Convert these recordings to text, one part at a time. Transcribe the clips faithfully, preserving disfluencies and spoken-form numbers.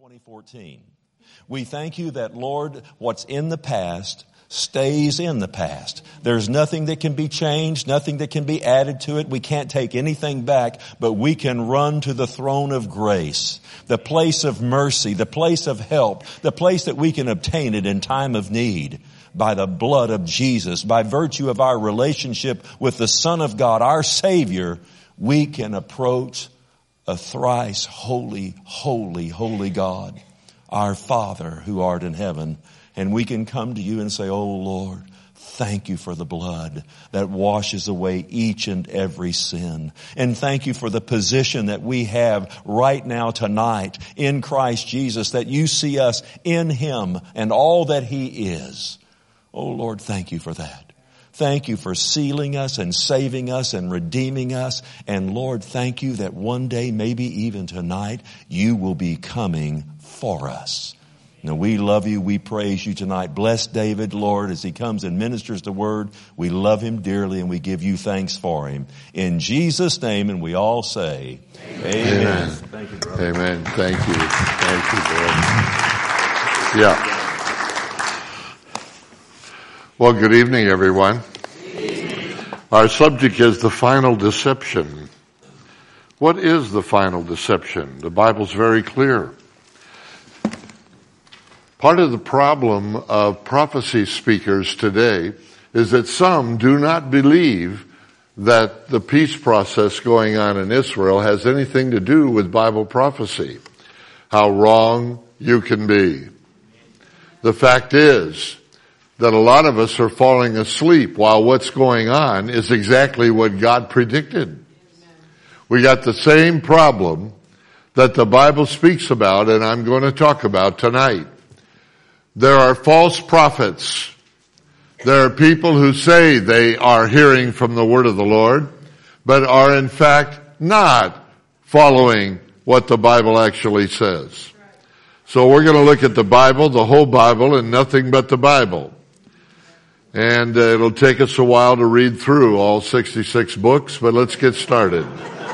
twenty fourteen. We thank you that, Lord, what's in the past stays in the past. There's nothing that can be changed, nothing that can be added to it. We can't take anything back, but we can run to the throne of grace, the place of mercy, the place of help, the place that we can obtain it in time of need. By the blood of Jesus, by virtue of our relationship with the Son of God, our Savior, we can approach a thrice holy, holy, holy God, our Father who art in heaven. And we can come to you and say, oh Lord, thank you for the blood that washes away each and every sin. And thank you for the position that we have right now tonight in Christ Jesus, that you see us in Him and all that He is. Oh Lord, thank you for that. Thank you for sealing us and saving us and redeeming us. And Lord, thank you that one day, maybe even tonight, you will be coming for us. Now we love you. We praise you tonight. Bless David, Lord, as he comes and ministers the word. We love him dearly and we give you thanks for him. In Jesus' name, and we all say, amen. Amen. Thank you, brother. Amen. Thank you. Thank you, Lord. Yeah. Well, good evening, everyone. Good evening. Our subject is the final deception. What is the final deception? The Bible's very clear. Part of the problem of prophecy speakers today is that some do not believe that the peace process going on in Israel has anything to do with Bible prophecy. How wrong you can be. The fact is that a lot of us are falling asleep while what's going on is exactly what God predicted. We got the same problem that the Bible speaks about, and I'm going to talk about tonight. There are false prophets. There are people who say they are hearing from the word of the Lord, but are in fact not following what the Bible actually says. So we're going to look at the Bible, the whole Bible, and nothing but the Bible. And uh, it'll take us a while to read through all sixty-six books, but let's get started.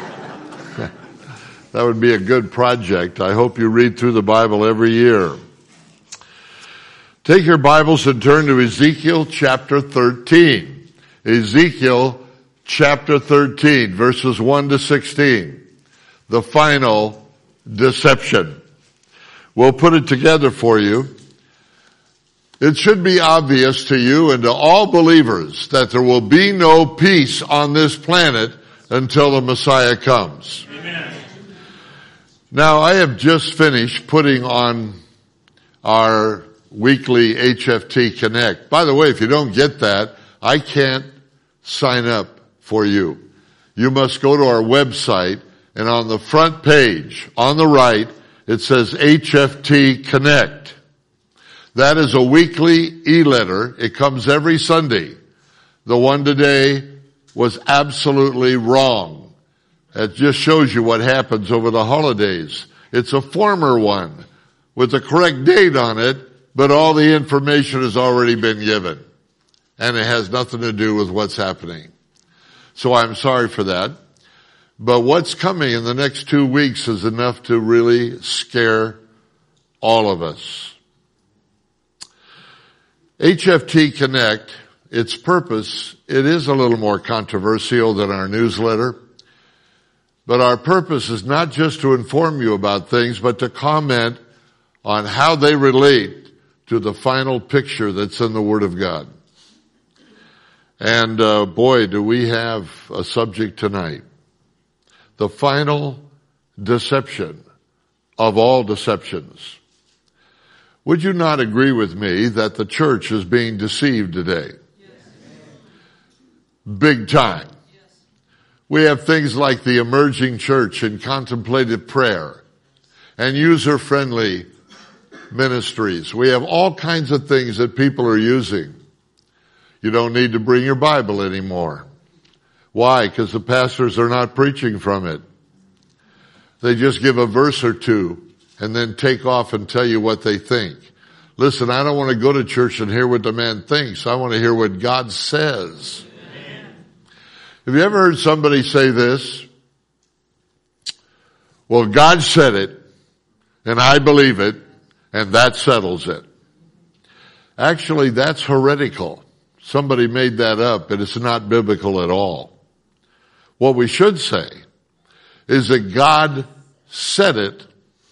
That would be a good project. I hope you read through the Bible every year. Take your Bibles and turn to Ezekiel chapter thirteen. Ezekiel chapter thirteen, verses one to sixteen. The final deception. We'll put it together for you. It should be obvious to you and to all believers that there will be no peace on this planet until the Messiah comes. Amen. Now, I have just finished putting on our weekly H F T Connect. By the way, if you don't get that, I can't sign up for you. You must go to our website, and on the front page, on the right, it says H F T Connect. That is a weekly e-letter. It comes every Sunday. The one today was absolutely wrong. It just shows you what happens over the holidays. It's a former one with the correct date on it, but all the information has already been given. And it has nothing to do with what's happening. So I'm sorry for that. But what's coming in the next two weeks is enough to really scare all of us. H F T Connect, its purpose, it is a little more controversial than our newsletter. But our purpose is not just to inform you about things, but to comment on how they relate to the final picture that's in the Word of God. And uh, boy, do we have a subject tonight. The final deception of all deceptions. Would you not agree with me that the church is being deceived today? Yes. Big time. Yes. We have things like the emerging church and contemplative prayer and user-friendly ministries. We have all kinds of things that people are using. You don't need to bring your Bible anymore. Why? Because the pastors are not preaching from it. They just give a verse or two and then take off and tell you what they think. Listen, I don't want to go to church and hear what the man thinks. I want to hear what God says. Amen. Have you ever heard somebody say this? Well, God said it, and I believe it, and that settles it. Actually, that's heretical. Somebody made that up, and it's not biblical at all. What we should say is that God said it.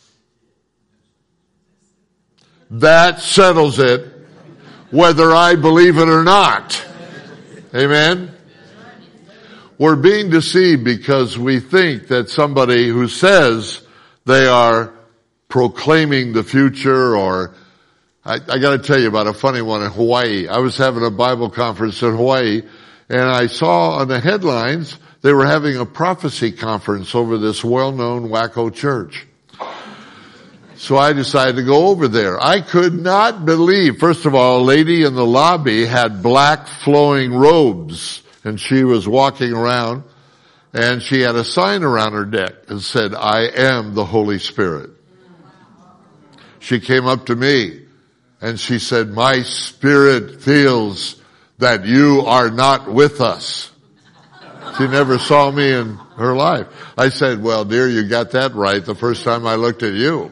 That settles it, whether I believe it or not. Amen? We're being deceived because we think that somebody who says they are proclaiming the future, or I, I got to tell you about a funny one in Hawaii. I was having a Bible conference in Hawaii, and I saw on the headlines they were having a prophecy conference over this well-known wacko church. So I decided to go over there. I could not believe, first of all, a lady in the lobby had black flowing robes, and she was walking around, and she had a sign around her neck that said, I am the Holy Spirit. She came up to me, and she said, my spirit feels that you are not with us. She never saw me in her life. I said, well, dear, you got that right the first time I looked at you.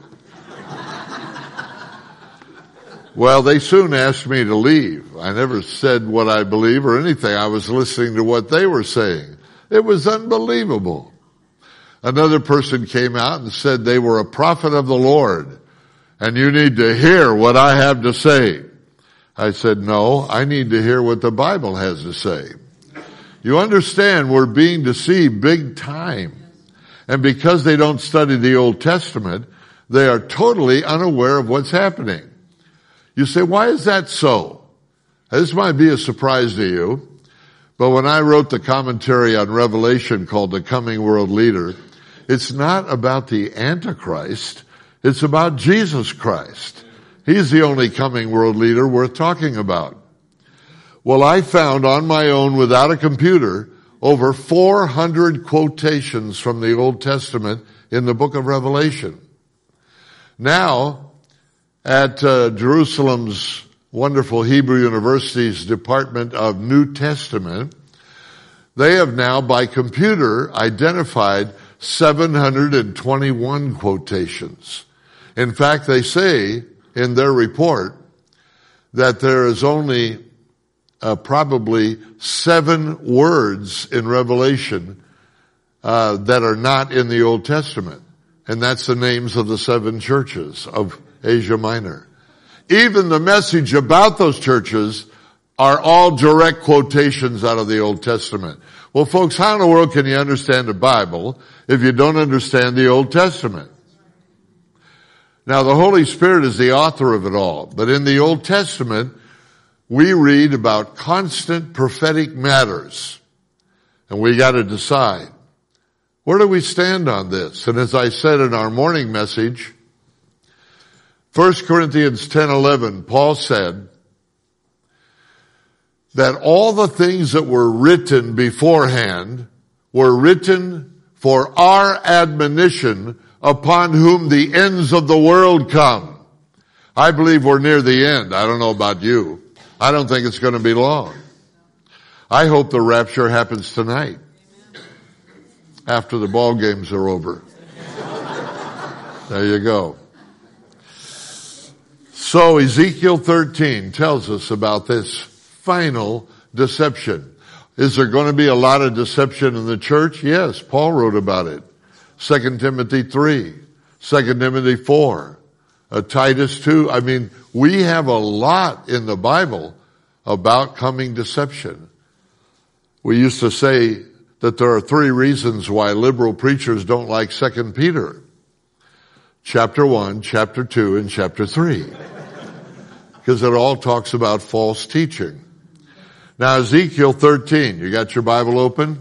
Well, they soon asked me to leave. I never said what I believe or anything. I was listening to what they were saying. It was unbelievable. Another person came out and said they were a prophet of the Lord, and you need to hear what I have to say. I said, no, I need to hear what the Bible has to say. You understand, we're being deceived big time. And because they don't study the Old Testament, they are totally unaware of what's happening. You say, why is that so? This might be a surprise to you, but when I wrote the commentary on Revelation called The Coming World Leader, it's not about the Antichrist, it's about Jesus Christ. He's the only coming world leader worth talking about. Well, I found on my own, without a computer, over four hundred quotations from the Old Testament in the book of Revelation. Now, at uh, Jerusalem's wonderful Hebrew University's Department of New Testament, they have now, by computer, identified seven hundred twenty-one quotations. In fact, they say in their report that there is only uh, probably seven words in Revelation uh, that are not in the Old Testament. And that's the names of the seven churches of Asia Minor. Even the message about those churches are all direct quotations out of the Old Testament. Well, folks, how in the world can you understand the Bible if you don't understand the Old Testament? Now, the Holy Spirit is the author of it all, but in the Old Testament, we read about constant prophetic matters, and we got to decide, where do we stand on this? And as I said in our morning message, First Corinthians ten eleven, Paul said that all the things that were written beforehand were written for our admonition, upon whom the ends of the world come. I believe we're near the end. I don't know about you. I don't think it's going to be long. I hope the rapture happens tonight, after the ball games are over. There you go. So Ezekiel thirteen tells us about this final deception. Is there going to be a lot of deception in the church? Yes, Paul wrote about it. Second Timothy three, Second Timothy four, uh, Titus two. I mean, we have a lot in the Bible about coming deception. We used to say that there are three reasons why liberal preachers don't like Second Peter. Chapter one, chapter two, and chapter three. Because it all talks about false teaching. Now, Ezekiel thirteen, you got your Bible open?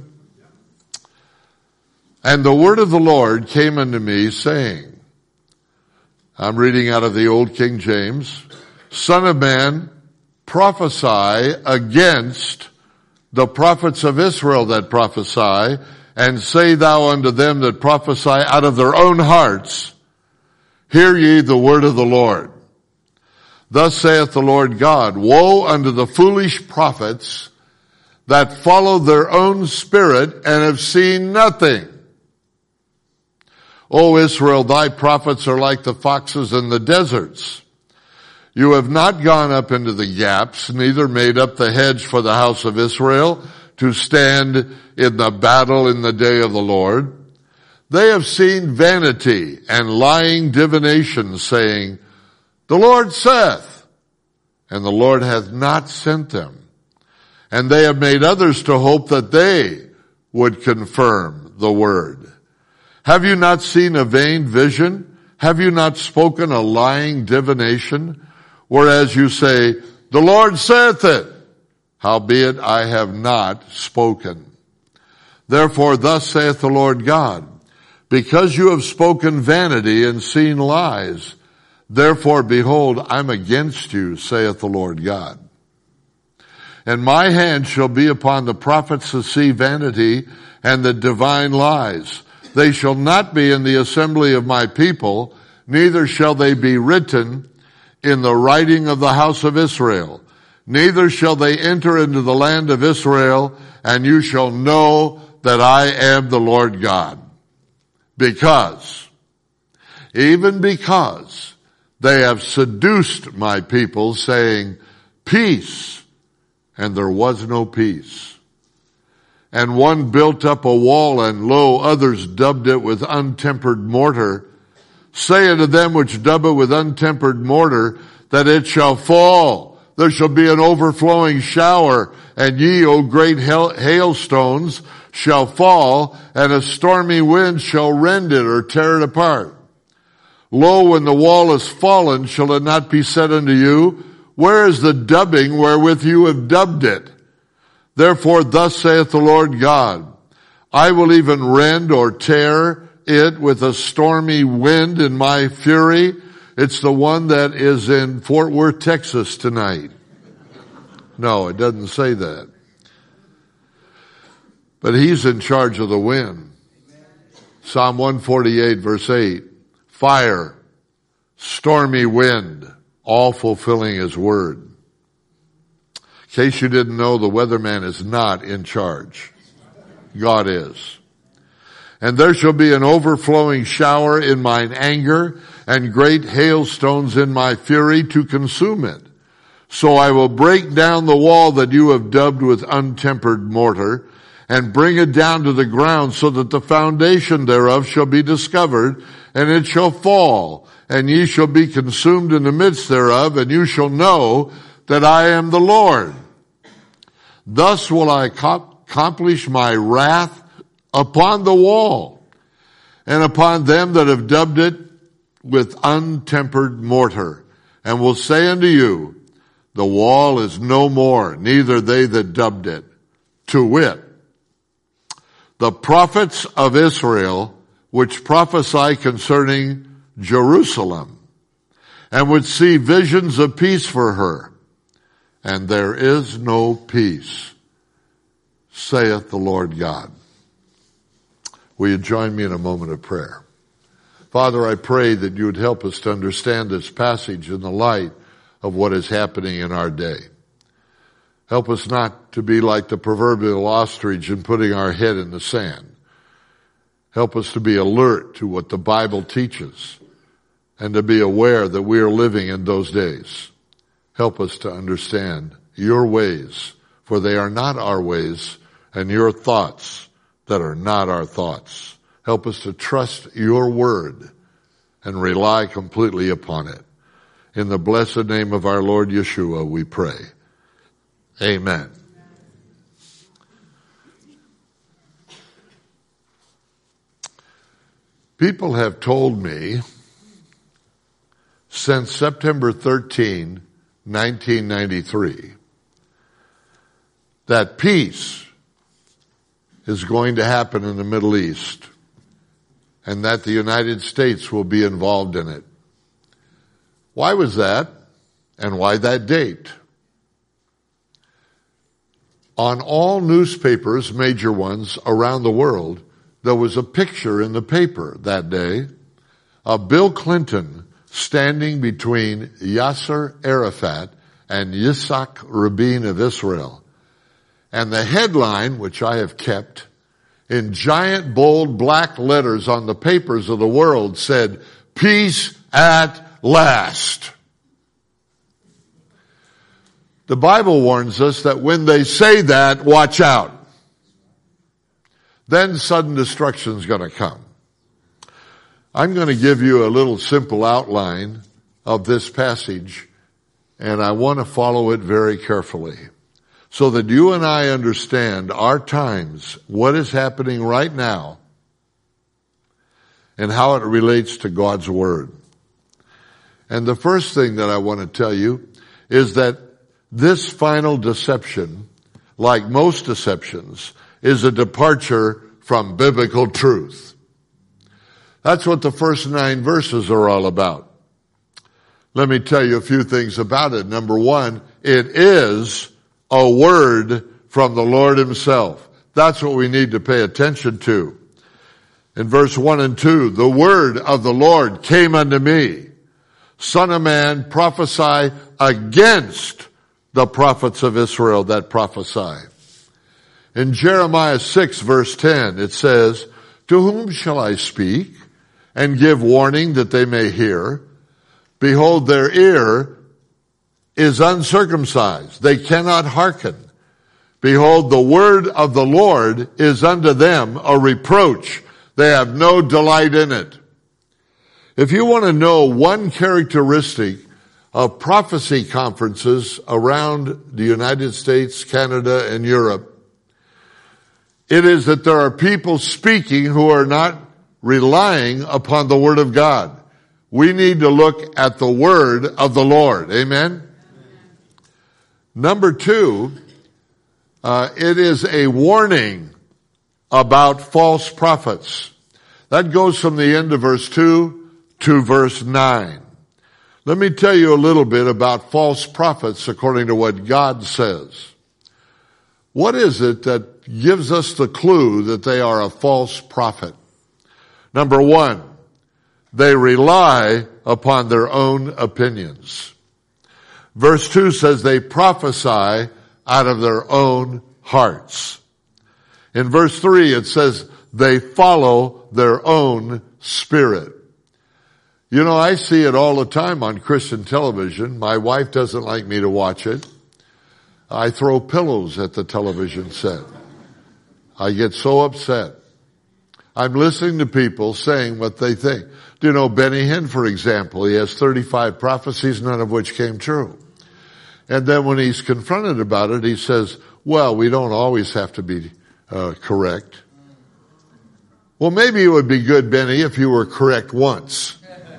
And the word of the Lord came unto me, saying, I'm reading out of the Old King James, Son of man, prophesy against the prophets of Israel that prophesy, and say thou unto them that prophesy out of their own hearts, hear ye the word of the Lord. Thus saith the Lord God, woe unto the foolish prophets that follow their own spirit and have seen nothing. O Israel, thy prophets are like the foxes in the deserts. You have not gone up into the gaps, neither made up the hedge for the house of Israel to stand in the battle in the day of the Lord. They have seen vanity and lying divination, saying, the Lord saith, and the Lord hath not sent them. And they have made others to hope that they would confirm the word. Have you not seen a vain vision? Have you not spoken a lying divination? Whereas you say, the Lord saith it, howbeit I have not spoken. Therefore thus saith the Lord God, because you have spoken vanity and seen lies, therefore behold, I'm against you, saith the Lord God. And my hand shall be upon the prophets that see vanity and the divine lies. They shall not be in the assembly of my people, neither shall they be written in the writing of the house of Israel. Neither shall they enter into the land of Israel, and you shall know that I am the Lord God. Because, even because, they have seduced my people, saying, peace, and there was no peace. And one built up a wall, and lo, others dubbed it with untempered mortar. Say unto them which dub it with untempered mortar, that it shall fall. There shall be an overflowing shower, and ye, O great hailstones, shall fall, and a stormy wind shall rend it or tear it apart. Lo, when the wall is fallen, shall it not be said unto you, where is the dubbing wherewith you have dubbed it? Therefore thus saith the Lord God, I will even rend or tear it with a stormy wind in my fury. It's the one that is in Fort Worth, Texas tonight. No, it doesn't say that. But he's in charge of the wind. Psalm one forty-eight verse eight. Fire, stormy wind, all fulfilling his word. In case you didn't know, the weatherman is not in charge. God is. And there shall be an overflowing shower in mine anger, and great hailstones in my fury to consume it. So I will break down the wall that you have dubbed with untempered mortar, and bring it down to the ground, so that the foundation thereof shall be discovered, and it shall fall, and ye shall be consumed in the midst thereof, and you shall know that I am the Lord. Thus will I accomplish my wrath upon the wall, and upon them that have dubbed it with untempered mortar, and will say unto you, the wall is no more, neither they that dubbed it. To wit, the prophets of Israel, which prophesy concerning Jerusalem, and would see visions of peace for her, and there is no peace, saith the Lord God. Will you join me in a moment of prayer? Father, I pray that you would help us to understand this passage in the light of what is happening in our day. Help us not to be like the proverbial ostrich in putting our head in the sand. Help us to be alert to what the Bible teaches and to be aware that we are living in those days. Help us to understand your ways, for they are not our ways, and your thoughts that are not our thoughts. Help us to trust your word and rely completely upon it. In the blessed name of our Lord Yeshua, we pray. Amen. People have told me since September thirteenth, nineteen ninety-three, that peace is going to happen in the Middle East and that the United States will be involved in it. Why was that? And why that date? On all newspapers, major ones around the world, there was a picture in the paper that day of Bill Clinton standing between Yasser Arafat and Yitzhak Rabin of Israel. And the headline, which I have kept, in giant bold black letters on the papers of the world said, "Peace at last." The Bible warns us that when they say that, watch out. Then sudden destruction is going to come. I'm going to give you a little simple outline of this passage, and I want to follow it very carefully so that you and I understand our times, what is happening right now, and how it relates to God's Word. And the first thing that I want to tell you is that this final deception, like most deceptions, is a departure from biblical truth. That's what the first nine verses are all about. Let me tell you a few things about it. Number one, it is a word from the Lord Himself. That's what we need to pay attention to. In verse one and two, the word of the Lord came unto me. Son of man, prophesy against the prophets of Israel that prophesy. In Jeremiah six verse ten, it says, to whom shall I speak and give warning that they may hear? Behold, their ear is uncircumcised. They cannot hearken. Behold, the word of the Lord is unto them a reproach. They have no delight in it. If you want to know one characteristic of prophecy conferences around the United States, Canada, and Europe, it is that there are people speaking who are not relying upon the Word of God. We need to look at the Word of the Lord. Amen? Amen. Number two, uh, it is a warning about false prophets. That goes from the end of verse two to verse nine. Let me tell you a little bit about false prophets according to what God says. What is it that gives us the clue that they are a false prophet? Number one, they rely upon their own opinions. Verse two says they prophesy out of their own hearts. In verse three it says they follow their own spirit. You know, I see it all the time on Christian television. My wife doesn't like me to watch it. I throw pillows at the television set. I get so upset. I'm listening to people saying what they think. Do you know Benny Hinn, for example? He has thirty-five prophecies, none of which came true. And then when he's confronted about it, he says, well, we don't always have to be uh, correct. Well, maybe it would be good, Benny, if you were correct once.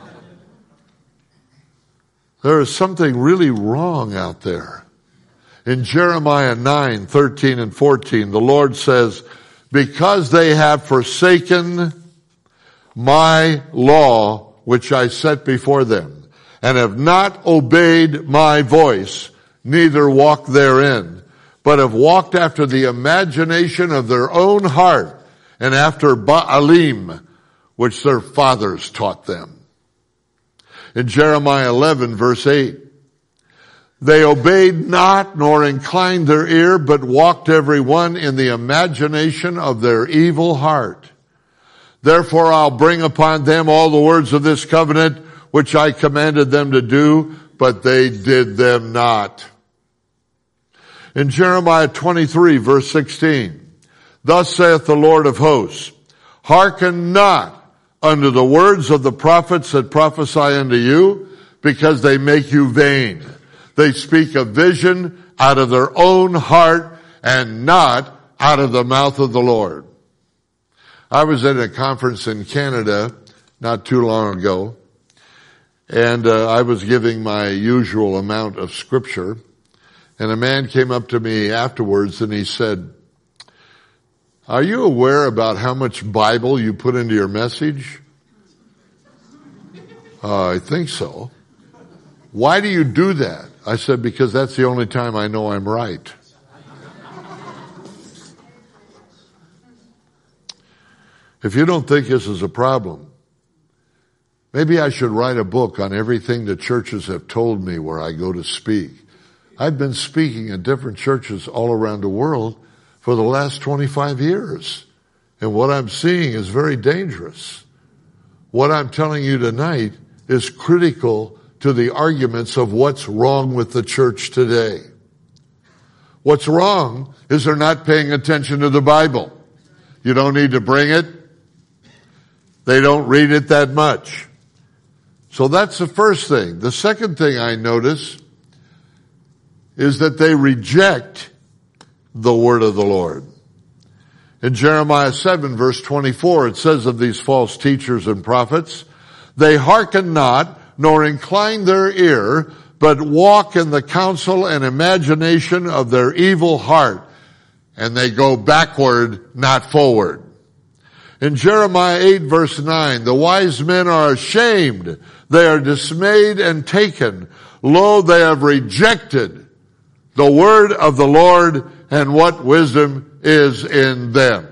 There is something really wrong out there. In Jeremiah nine, thirteen and fourteen, the Lord says, because they have forsaken my law, which I set before them, and have not obeyed my voice, neither walk therein, but have walked after the imagination of their own heart, and after Baalim, which their fathers taught them. In Jeremiah eleven, verse eight, they obeyed not, nor inclined their ear, but walked every one in the imagination of their evil heart. Therefore I'll bring upon them all the words of this covenant, which I commanded them to do, but they did them not. In Jeremiah twenty-three, verse sixteen, thus saith the Lord of hosts, hearken not unto the words of the prophets that prophesy unto you, because they make you vain. They speak a vision out of their own heart and not out of the mouth of the Lord. I was at a conference in Canada not too long ago, and uh, I was giving my usual amount of scripture, and a man came up to me afterwards and he said, are you aware about how much Bible you put into your message? Uh, I think so. Why do you do that? I said, because that's the only time I know I'm right. If you don't think this is a problem, maybe I should write a book on everything the churches have told me where I go to speak. I've been speaking at different churches all around the world for the last twenty-five years. And what I'm seeing is very dangerous. What I'm telling you tonight is critical to the arguments of what's wrong with the church today. What's wrong is they're not paying attention to the Bible. You don't need to bring it. They don't read it that much. So that's the first thing. The second thing I notice is that they reject the word of the Lord. In Jeremiah seven verse twenty-four, it says of these false teachers and prophets, they hearken not, nor incline their ear, but walk in the counsel and imagination of their evil heart. And they go backward, not forward. In Jeremiah eight verse nine, the wise men are ashamed. They are dismayed and taken. Lo, they have rejected the word of the Lord, and what wisdom is in them.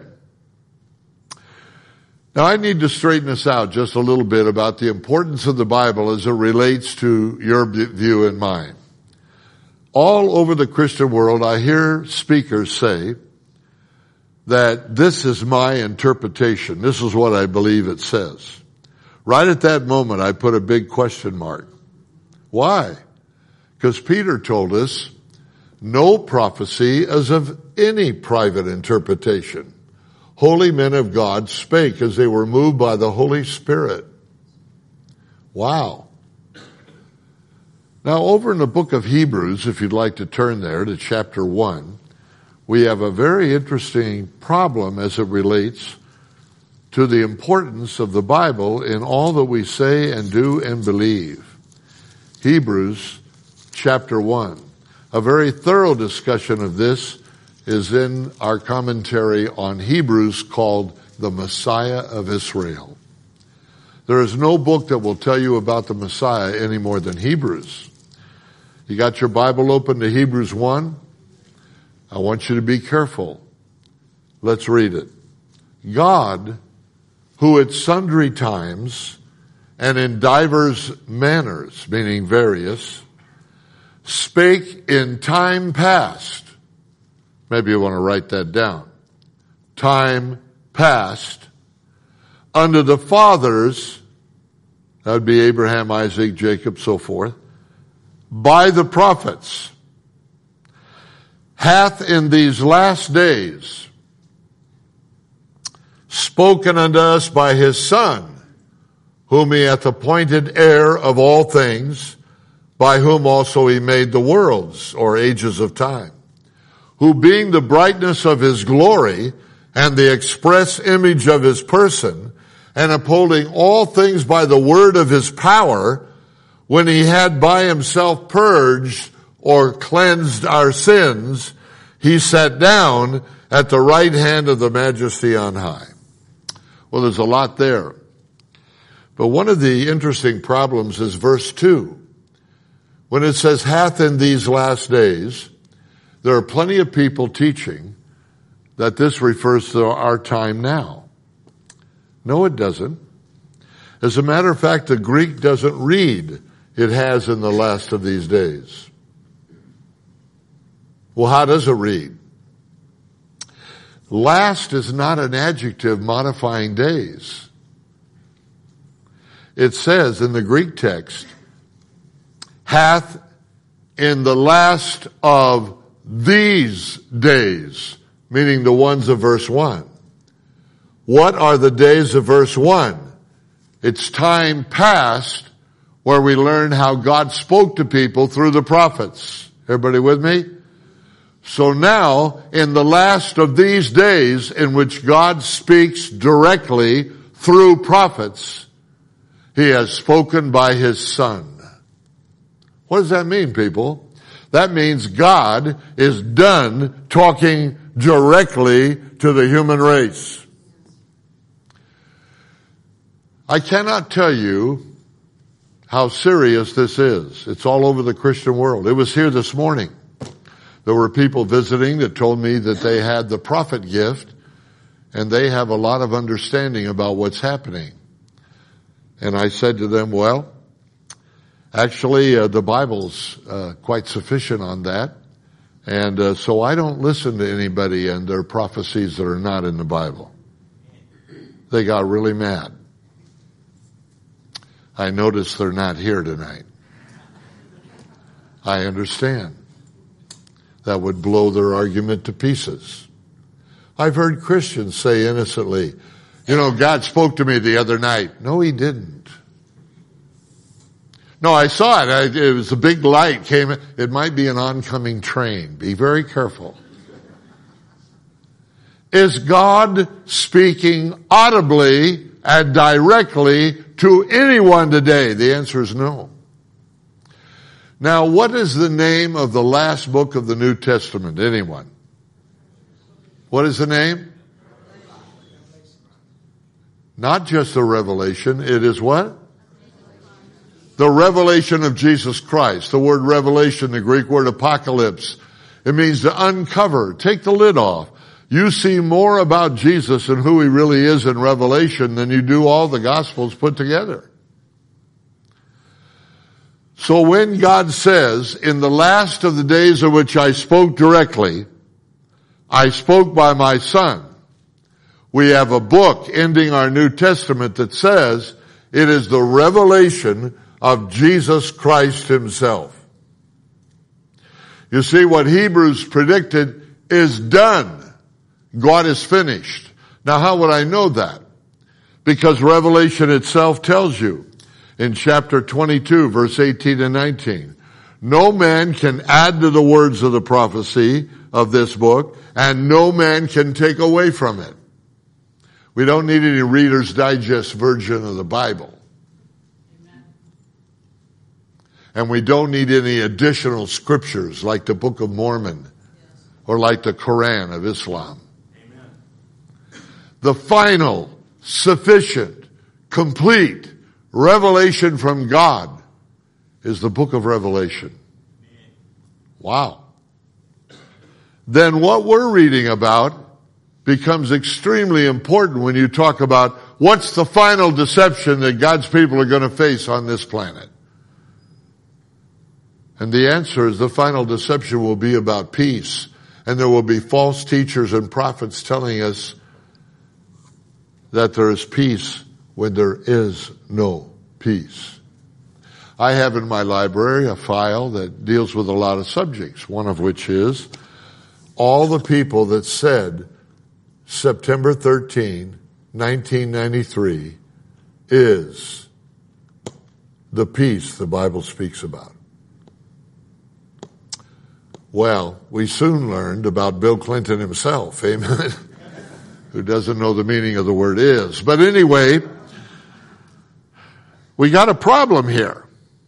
Now I need to straighten this out just a little bit about the importance of the Bible as it relates to your view and mine. All over the Christian world, I hear speakers say that this is my interpretation. This is what I believe it says. Right at that moment, I put a big question mark. Why? Because Peter told us, no prophecy is of any private interpretation. Holy men of God spake as they were moved by the Holy Spirit. Wow. Now over in the book of Hebrews, if you'd like to turn there to chapter one, we have a very interesting problem as it relates to the importance of the Bible in all that we say and do and believe. Hebrews chapter one. A very thorough discussion of this is in our commentary on Hebrews called The Messiah of Israel. There is no book that will tell you about the Messiah any more than Hebrews. You got your Bible open to Hebrews one? I want you to be careful. Let's read it. God, who at sundry times and in divers manners, meaning various, spake in time past. Maybe you want to write that down. Time past. Unto the fathers, that would be Abraham, Isaac, Jacob, so forth, by the prophets, hath in these last days spoken unto us by his Son, whom he hath appointed heir of all things, by whom also he made the worlds, or ages of time, who being the brightness of his glory and the express image of his person, and upholding all things by the word of his power, when he had by himself purged or cleansed our sins, he sat down at the right hand of the majesty on high. Well, there's a lot there. But one of the interesting problems is verse two. When it says, hath in these last days, there are plenty of people teaching that this refers to our time now. No, it doesn't. As a matter of fact, the Greek doesn't read, it has in the last of these days. Well, how does it read? Last is not an adjective modifying days. It says in the Greek text, hath in the last of these days, meaning the ones of verse one. What are the days of verse one? It's time past where we learn how God spoke to people through the prophets. Everybody with me? So now, in the last of these days in which God speaks directly through prophets, he has spoken by his Son. What does that mean, people? That means God is done talking directly to the human race. I cannot tell you how serious this is. It's all over the Christian world. It was here this morning. There were people visiting that told me that they had the prophet gift and they have a lot of understanding about what's happening. And I said to them, well, actually uh, the Bible's uh, quite sufficient on that. And uh, so I don't listen to anybody and their prophecies that are not in the Bible. they got really mad. I notice they're not here tonight. I understand. That would blow their argument to pieces. I've heard Christians say innocently, you know, God spoke to me the other night. No, he didn't. No, I saw it. I, it was a big light came. It might be an oncoming train. Be very careful. Is God speaking audibly and directly to anyone today? The answer is no. Now, what is the name of the last book of the New Testament? Anyone? What is the name? Not just the Revelation. It is what? The revelation of Jesus Christ. The word revelation, the Greek word apocalypse. It means to uncover, take the lid off. You see more about Jesus and who he really is in Revelation than you do all the Gospels put together. So when God says, in the last of the days of which I spoke directly, I spoke by my Son, we have a book ending our New Testament that says it is the revelation of Jesus Christ himself. You see, what Hebrews predicted is done. God is finished. Now, how would I know that? Because Revelation itself tells you in chapter twenty-two, verse eighteen and nineteen, no man can add to the words of the prophecy of this book, and no man can take away from it. We don't need any Reader's Digest version of the Bible. Amen. And we don't need any additional scriptures like the Book of Mormon or like the Quran of Islam. The final, sufficient, complete revelation from God is the book of Revelation. Wow. Then what we're reading about becomes extremely important when you talk about what's the final deception that God's people are going to face on this planet. And the answer is the final deception will be about peace. And there will be false teachers and prophets telling us that there is peace when there is no peace. I have in my library a file that deals with a lot of subjects, one of which is all the people that said September thirteenth, nineteen ninety-three is the peace the Bible speaks about. Well, we soon learned about Bill Clinton himself, amen, who doesn't know the meaning of the word is. But anyway, we got a problem here.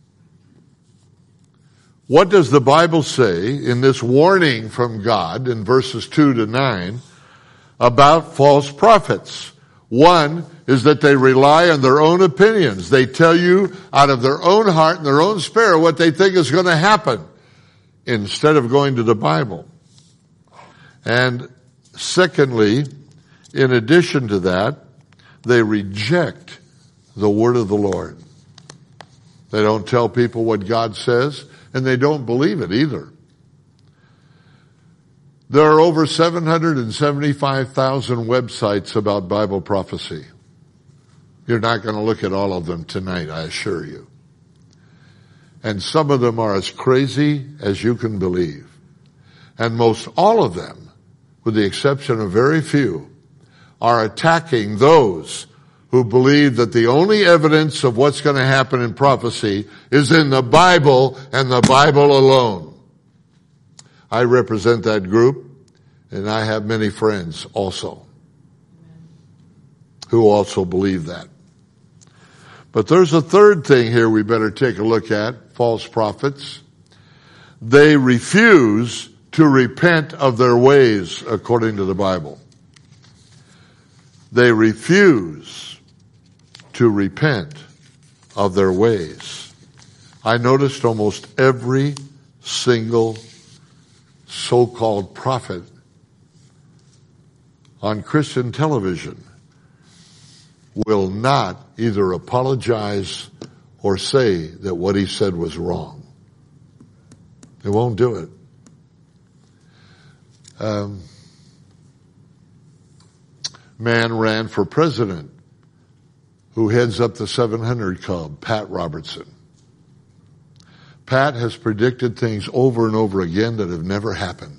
What does the Bible say in this warning from God in verses two to nine about false prophets? One is that they rely on their own opinions. They tell you out of their own heart and their own spirit what they think is going to happen instead of going to the Bible. And secondly, in addition to that, they reject the word of the Lord. They don't tell people what God says, and they don't believe it either. There are over seven hundred seventy-five thousand websites about Bible prophecy. You're not going to look at all of them tonight, I assure you. And some of them are as crazy as you can believe. And most all of them, with the exception of very few, are attacking those who believe that the only evidence of what's going to happen in prophecy is in the Bible and the Bible alone. I represent that group, and I have many friends also who also believe that. But there's a third thing here we better take a look at, false prophets. They refuse to repent of their ways according to the Bible. They refuse to repent of their ways. I noticed almost every single so-called prophet on Christian television will not either apologize or say that what he said was wrong. They won't do it. Um, man ran for president who heads up the seven hundred Club, Pat Robertson. Pat has predicted things over and over again that have never happened.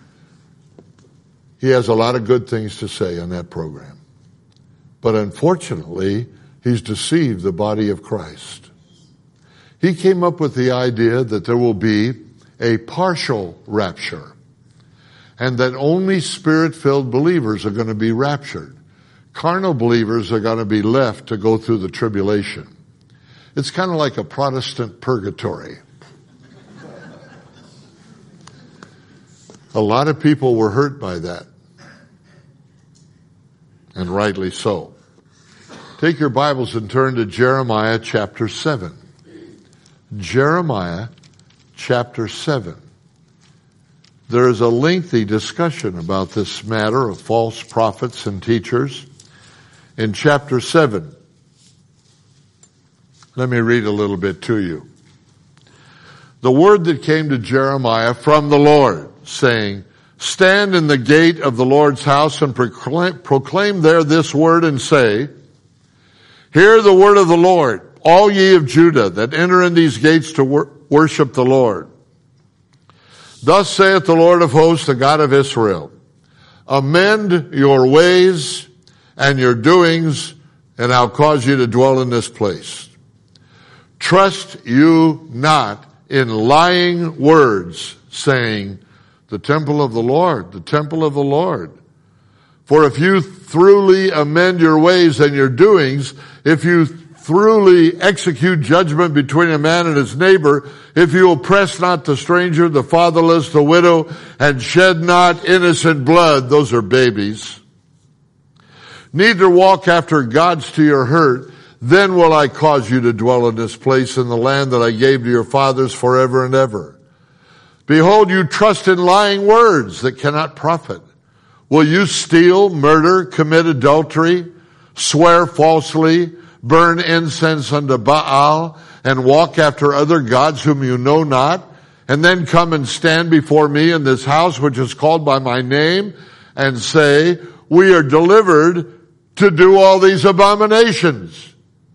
He has a lot of good things to say on that program. But unfortunately, he's deceived the body of Christ. He came up with the idea that there will be a partial rapture, and that only Spirit-filled believers are going to be raptured. Carnal believers are going to be left to go through the tribulation. It's kind of like a Protestant purgatory. A lot of people were hurt by that, and rightly so. Take your Bibles and turn to Jeremiah chapter seven. Jeremiah chapter seven. There is a lengthy discussion about this matter of false prophets and teachers. In chapter seven, let me read a little bit to you. The word that came to Jeremiah from the Lord, saying, stand in the gate of the Lord's house and proclaim, proclaim there this word and say, hear the word of the Lord, all ye of Judah that enter in these gates to wor- worship the Lord. Thus saith the Lord of hosts, the God of Israel, amend your ways and your doings, and I'll cause you to dwell in this place. Trust you not in lying words, saying, the temple of the Lord, the temple of the Lord. For if you truly amend your ways and your doings, if you truly execute judgment between a man and his neighbor, if you oppress not the stranger, the fatherless, the widow, and shed not innocent blood, those are babies, neither walk after gods to your hurt, then will I cause you to dwell in this place in the land that I gave to your fathers forever and ever. Behold, you trust in lying words that cannot profit. Will you steal, murder, commit adultery, swear falsely, burn incense unto Baal, and walk after other gods whom you know not, and then come and stand before me in this house which is called by my name, and say, we are delivered to do all these abominations?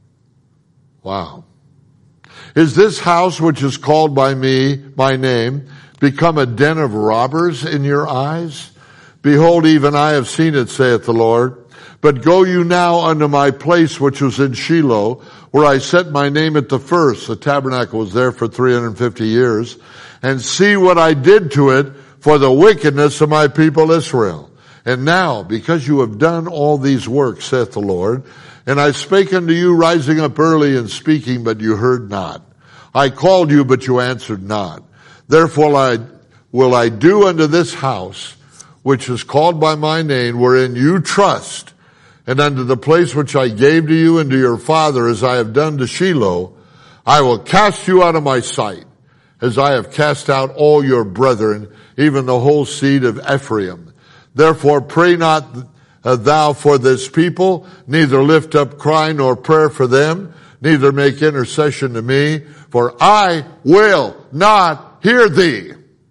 Wow. Is this house which is called by me, my name, become a den of robbers in your eyes? Behold, even I have seen it, saith the Lord. But go you now unto my place which was in Shiloh, where I set my name at the first. The tabernacle was there for three hundred fifty years. And see what I did to it for the wickedness of my people Israel. And now, because you have done all these works, saith the Lord, and I spake unto you rising up early and speaking, but you heard not. I called you, but you answered not. Therefore I, will I do unto this house, which is called by my name, wherein you trust, and unto the place which I gave to you and to your father, as I have done to Shiloh, I will cast you out of my sight, as I have cast out all your brethren, even the whole seed of Ephraim. Therefore pray not uh, thou for this people, neither lift up cry nor prayer for them, neither make intercession to me, for I will not hear thee.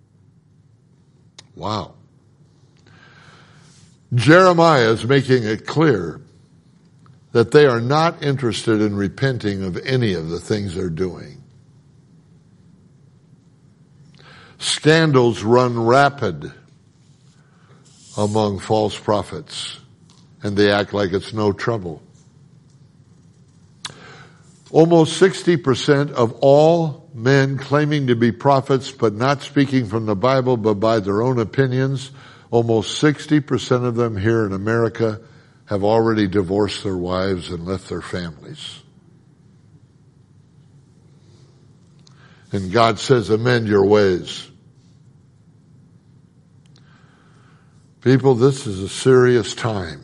Wow. Jeremiah is making it clear that they are not interested in repenting of any of the things they're doing. Scandals run rapid among false prophets, and they act like it's no trouble. Almost sixty percent of all men claiming to be prophets, but not speaking from the Bible, but by their own opinions, almost sixty percent of them here in America have already divorced their wives and left their families. And God says, amend your ways. People, this is a serious time.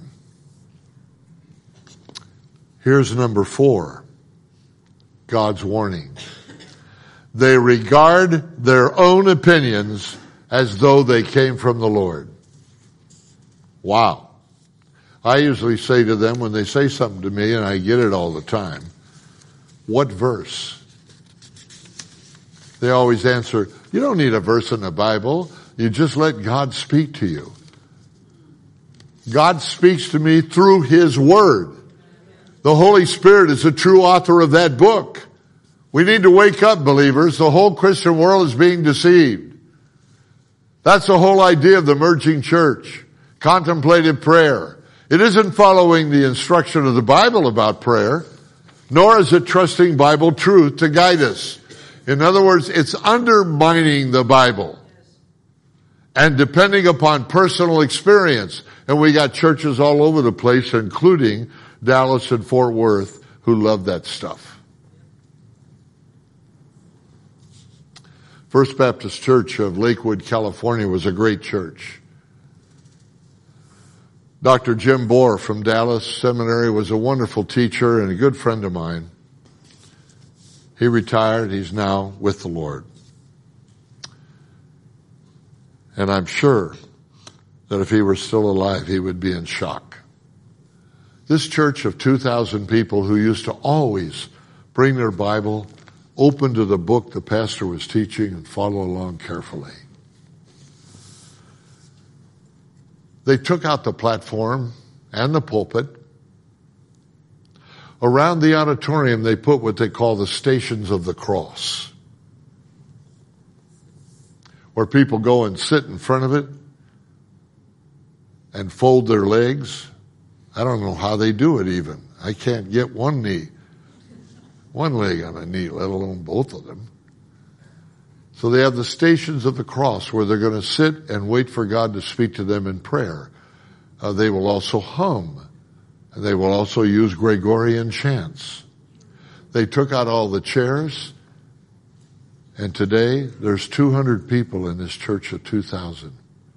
Here's number four, God's warning. They regard their own opinions as though they came from the Lord. Wow. I usually say to them when they say something to me, and I get it all the time, what verse? They always answer, you don't need a verse in the Bible. You just let God speak to you. God speaks to me through His Word. The Holy Spirit is the true author of that book. We need to wake up, believers. The whole Christian world is being deceived. That's the whole idea of the emerging church. Contemplative prayer. It isn't following the instruction of the Bible about prayer, nor is it trusting Bible truth to guide us. In other words, it's undermining the Bible and depending upon personal experience. And we got churches all over the place, including Dallas and Fort Worth, who love that stuff. First Baptist Church of Lakewood, California was a great church. Doctor Jim Bohr from Dallas Seminary was a wonderful teacher and a good friend of mine. He retired. He's now with the Lord. And I'm sure that if he were still alive, he would be in shock. This church of two thousand people who used to always bring their Bible open to the book the pastor was teaching and follow along carefully. They took out the platform and the pulpit. Around the auditorium, they put what they call the Stations of the Cross, where people go and sit in front of it and fold their legs. I don't know how they do it even. I can't get one knee, one leg on a knee, let alone both of them. So they have the Stations of the Cross where they're going to sit and wait for God to speak to them in prayer. Uh, they will also hum. And they will also use Gregorian chants. They took out all the chairs. And today there's two hundred people in this church of two thousand.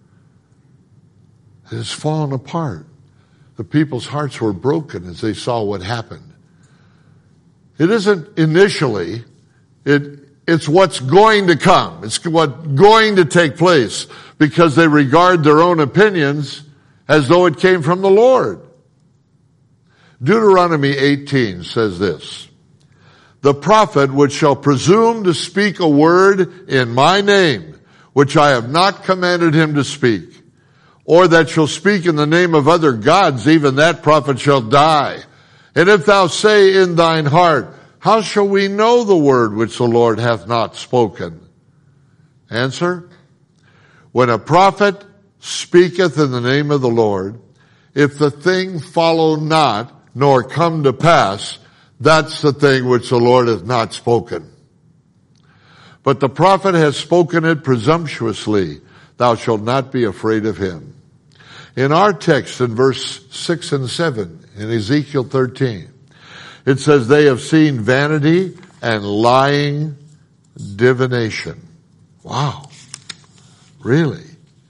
It has fallen apart. The people's hearts were broken as they saw what happened. It isn't initially, it It's what's going to come. It's what's going to take place because they regard their own opinions as though it came from the Lord. Deuteronomy eighteen says this, "The prophet which shall presume to speak a word in my name, which I have not commanded him to speak, or that shall speak in the name of other gods, even that prophet shall die. And if thou say in thine heart, how shall we know the word which the Lord hath not spoken?" Answer, when a prophet speaketh in the name of the Lord, if the thing follow not, nor come to pass, that's the thing which the Lord hath not spoken. But the prophet has spoken it presumptuously, thou shalt not be afraid of him. In our text in verse six and seven, in Ezekiel thirteen, it says, they have seen vanity and lying divination. Wow. Really?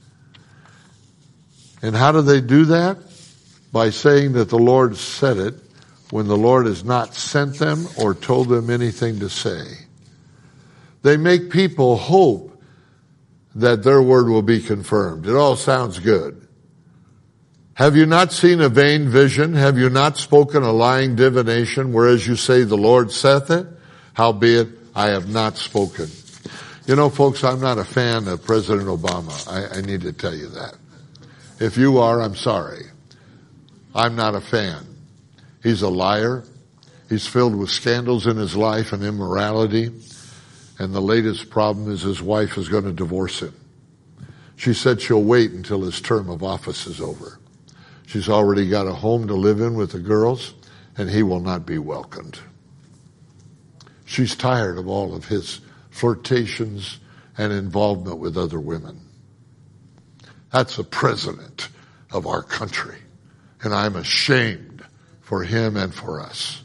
And how do they do that? By saying that the Lord said it when the Lord has not sent them or told them anything to say. They make people hope that their word will be confirmed. It all sounds good. Have you not seen a vain vision? Have you not spoken a lying divination, whereas you say the Lord saith it? Howbeit, I have not spoken. You know, folks, I'm not a fan of President Obama. I, I need to tell you that. If you are, I'm sorry. I'm not a fan. He's a liar. He's filled with scandals in his life and immorality. And the latest problem is his wife is going to divorce him. She said she'll wait until his term of office is over. She's already got a home to live in with the girls, and he will not be welcomed. She's tired of all of his flirtations and involvement with other women. That's the president of our country, and I'm ashamed for him and for us.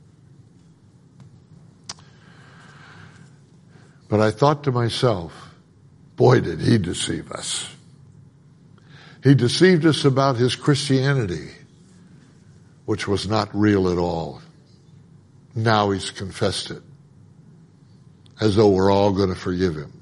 But I thought to myself, boy, did he deceive us. He deceived us about his Christianity, which was not real at all. Now he's confessed it, as though we're all going to forgive him.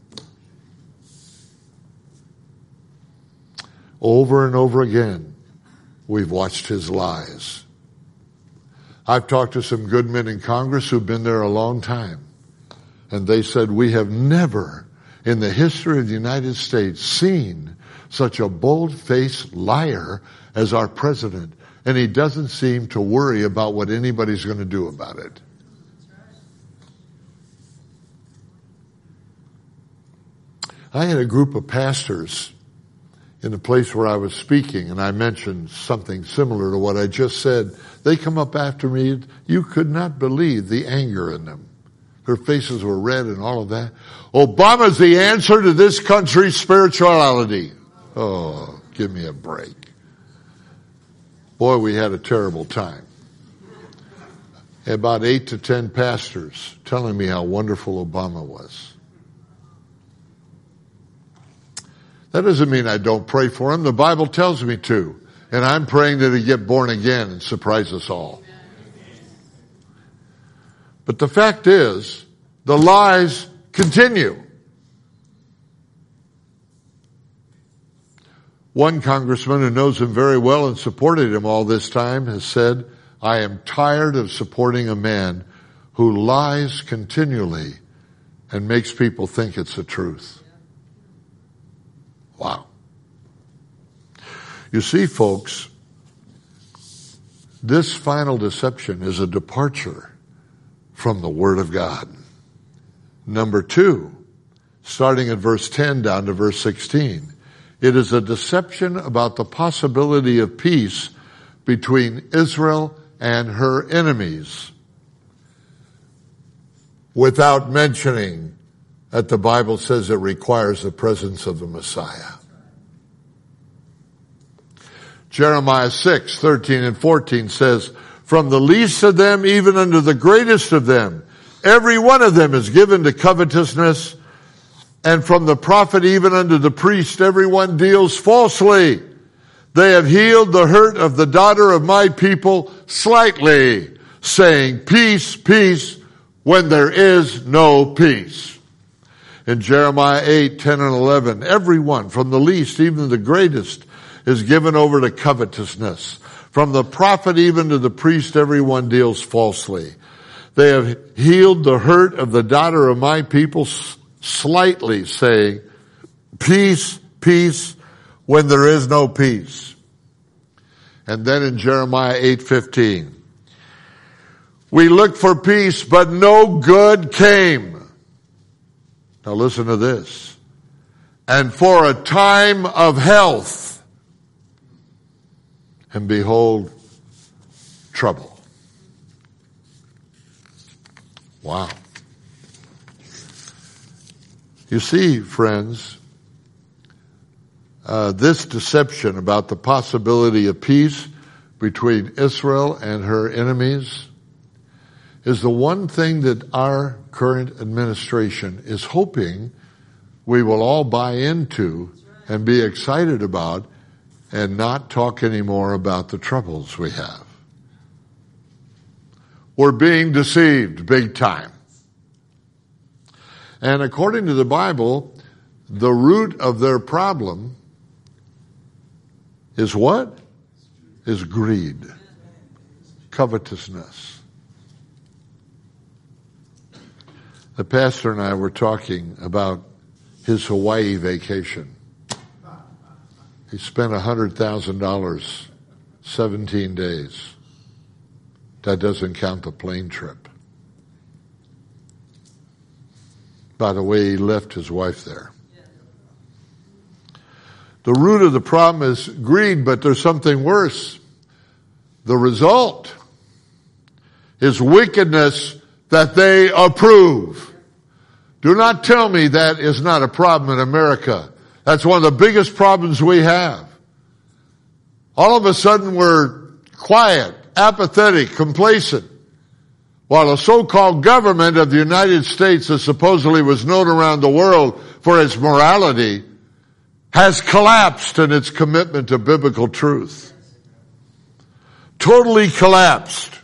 Over and over again, we've watched his lies. I've talked to some good men in Congress who've been there a long time, and they said, we have never in the history of the United States seen such a bold-faced liar as our president. And he doesn't seem to worry about what anybody's going to do about it. I had a group of pastors in the place where I was speaking, and I mentioned something similar to what I just said. They come up after me. You could not believe the anger in them. Their faces were red and all of that. Obama's the answer to this country's spirituality. Oh, give me a break. Boy, we had a terrible time. About eight to ten pastors telling me how wonderful Obama was. That doesn't mean I don't pray for him. The Bible tells me to. And I'm praying that he get born again and surprise us all. But the fact is, the lies continue. One congressman who knows him very well and supported him all this time has said, I am tired of supporting a man who lies continually and makes people think it's the truth. Wow. You see, folks, this final deception is a departure from the Word of God. Number two, starting at verse ten down to verse sixteen, it is a deception about the possibility of peace between Israel and her enemies, without mentioning that the Bible says it requires the presence of the Messiah. Jeremiah six, thirteen and fourteen says, from the least of them even unto the greatest of them, every one of them is given to covetousness, and from the prophet even unto the priest, everyone deals falsely. They have healed the hurt of the daughter of my people slightly, saying, peace, peace, when there is no peace. In Jeremiah eight, ten and eleven, everyone, from the least even the greatest, is given over to covetousness. From the prophet even to the priest, everyone deals falsely. They have healed the hurt of the daughter of my people slightly, saying, peace, peace, when there is no peace. And then in Jeremiah eight fifteen, we looked for peace, but no good came. Now listen to this. And for a time of health, and behold, trouble. Wow. You see, friends, uh, this deception about the possibility of peace between Israel and her enemies is the one thing that our current administration is hoping we will all buy into and be excited about, and not talk anymore about the troubles we have. We're being deceived big time. And according to the Bible, the root of their problem is what? Is greed, covetousness. The pastor and I were talking about his Hawaii vacation. He spent one hundred thousand dollars, seventeen days. That doesn't count the plane trip. By the way, he left his wife there. The root of the problem is greed, but there's something worse. The result is wickedness that they approve. Do not tell me that is not a problem in America. That's one of the biggest problems we have. All of a sudden we're quiet, apathetic, complacent, while the so-called government of the United States that supposedly was known around the world for its morality has collapsed in its commitment to biblical truth. Totally collapsed.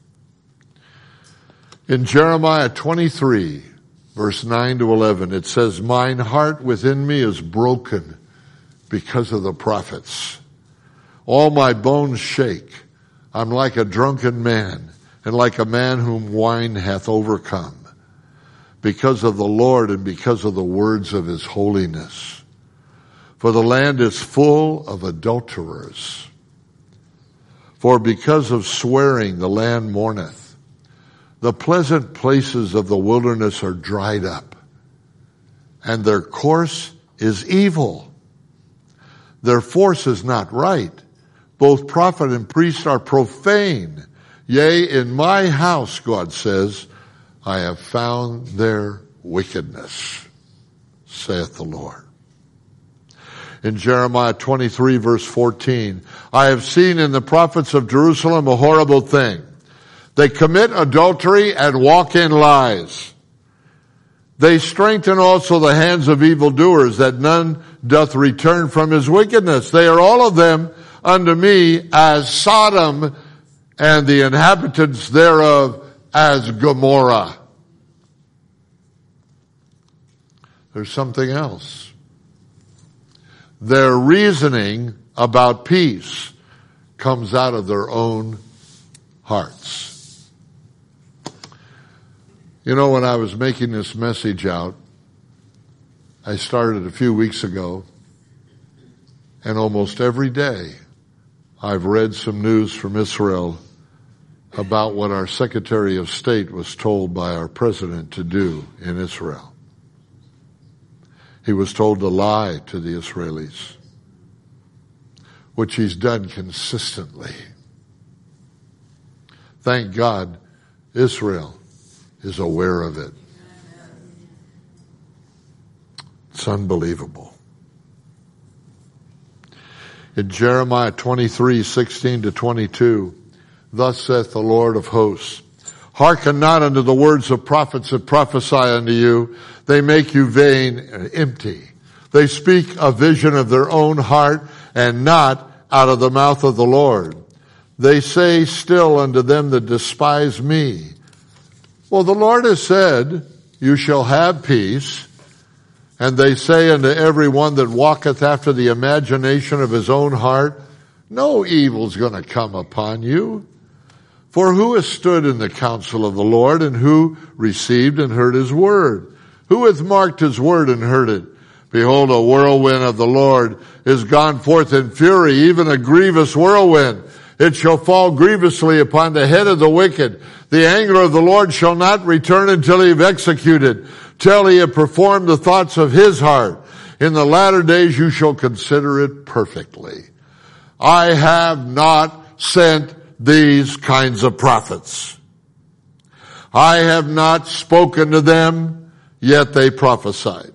In Jeremiah twenty-three, verse nine to eleven, it says, mine heart within me is broken because of the prophets. All my bones shake. I'm like a drunken man, and like a man whom wine hath overcome, because of the Lord and because of the words of his holiness. For the land is full of adulterers. For because of swearing the land mourneth. The pleasant places of the wilderness are dried up, and their course is evil. Their force is not right. Both prophet and priest are profane. Yea, in my house, God says, I have found their wickedness, saith the Lord. In Jeremiah twenty-three verse fourteen, I have seen in the prophets of Jerusalem a horrible thing. They commit adultery and walk in lies. They strengthen also the hands of evildoers, that none doth return from his wickedness. They are all of them unto me as Sodom, and the inhabitants thereof as Gomorrah. There's something else. Their reasoning about peace comes out of their own hearts. You know, when I was making this message out, I started a few weeks ago, and almost every day I've read some news from Israel about what our Secretary of State was told by our President to do in Israel. He was told to lie to the Israelis, which he's done consistently. Thank God Israel is aware of it. It's unbelievable. In Jeremiah twenty-three, sixteen to twenty-two, thus saith the Lord of hosts, hearken not unto the words of prophets that prophesy unto you. They make you vain and empty. They speak a vision of their own heart, and not out of the mouth of the Lord. They say still unto them that despise me, well, the Lord has said, you shall have peace. And they say unto every one that walketh after the imagination of his own heart, no evil's going to come upon you. For who has stood in the counsel of the Lord, and who received and heard his word? Who hath marked his word and heard it? Behold, a whirlwind of the Lord is gone forth in fury, even a grievous whirlwind. It shall fall grievously upon the head of the wicked. The anger of the Lord shall not return until he have executed, till he have performed the thoughts of his heart. In the latter days you shall consider it perfectly. I have not sent these kinds of prophets. I have not spoken to them, yet they prophesied.